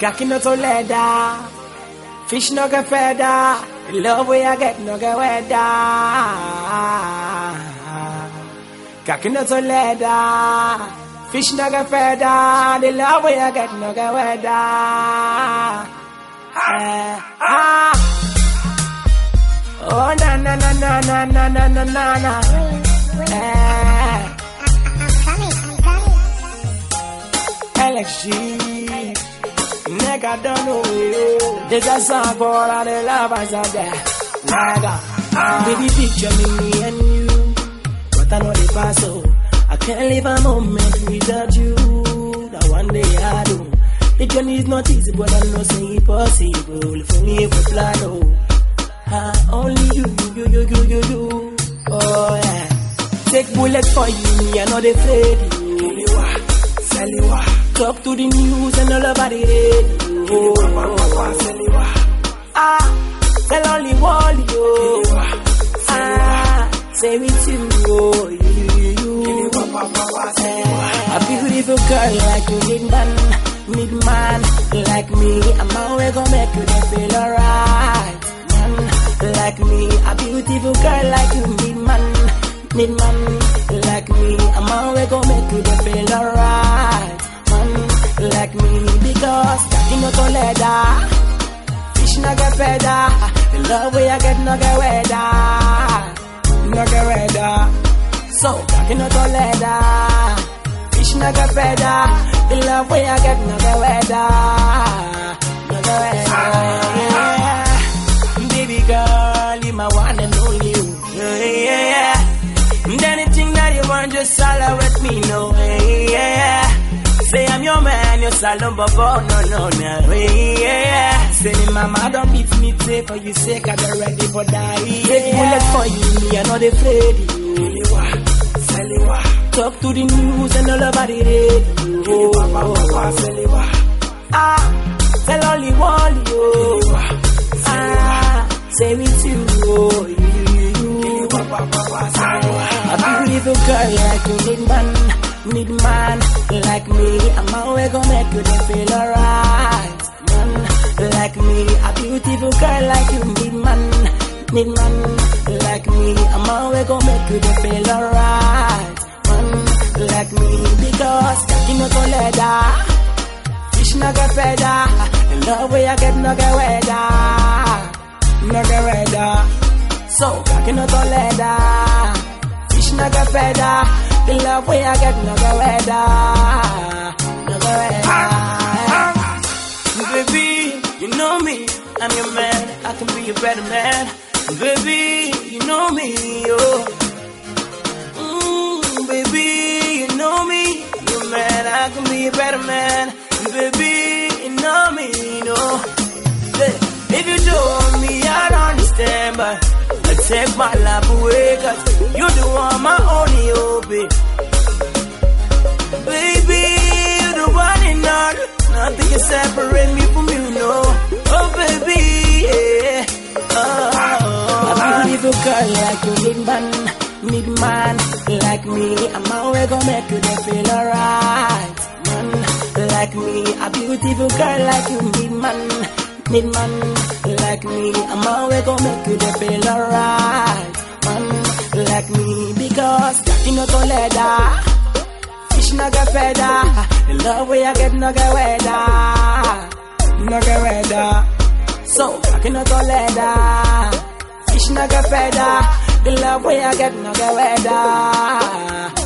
Cocky no to leather, fish no get feather. The love way I get no get weather. Cocky no to leather, fish no get feather. The love way I get no get weather. Oh na na na na na na na na na na. LXG, nigga don't know you. There's a song for all the lovers out there. Nigga, baby picture me and you, but I know the past so I can't live a moment without you. That one day I do. The journey is not easy, but I know it's impossible for me to plan. Only you. Oh yeah. Take bullets for you, me I know they afraid you. Talk to the news and all about the radio. Tell only one you. Say with you. A beautiful girl like you need man like me. I'm always gonna make you feel alright. Like me, a beautiful girl like you need man like me. I'm always gonna make you feel alright. Like me, because cocky no to leather, fish no get feather. The love way I get no get weather. So cocky no to leather, fish no get feather. The love way I get no get weather. Yeah. Baby girl, you my one and only you. Yeah. Anything that you want, just holler with me, no. Yeah. Say I'm your man, you're salon babo, no, yeah. Say mama, don't beat me, say for you sake, I'm ready for die. Take bullet for you, me, I'm not afraid you. Talk to the news and all about the radio. Tell only one you. Say with you. A beautiful girl like you need man like me. I'm always gonna make you feel alright. Man like me, a beautiful girl like you need man like me. I'm always gonna make you feel alright. Man like me, because cocky no to leather, fish no get feather. The love way I get no get weather. So cocky no to leather, fish no get feather. The love way I get no get weather. Baby, you know me, I'm your man. I can be a better man. Baby, you know me, oh. Baby, you know me, I'm your man. I can be a better man. Baby, you know me, no. If you told me, I don't understand, but I take my life away, 'cause you the one my only hope. Baby, you the one and all. Nothing can separate me from you, no. Oh, baby, yeah. A beautiful girl like you need man like me. I'm always gonna make you feel alright. Man like me, a beautiful girl like you need man like me. I'm always gonna make you feel alright. Man like me, because cocky no to leather, fish no get feather. The love way I get no get weather. So cocky no to leather, fish no get feather. The love way I get no get weather.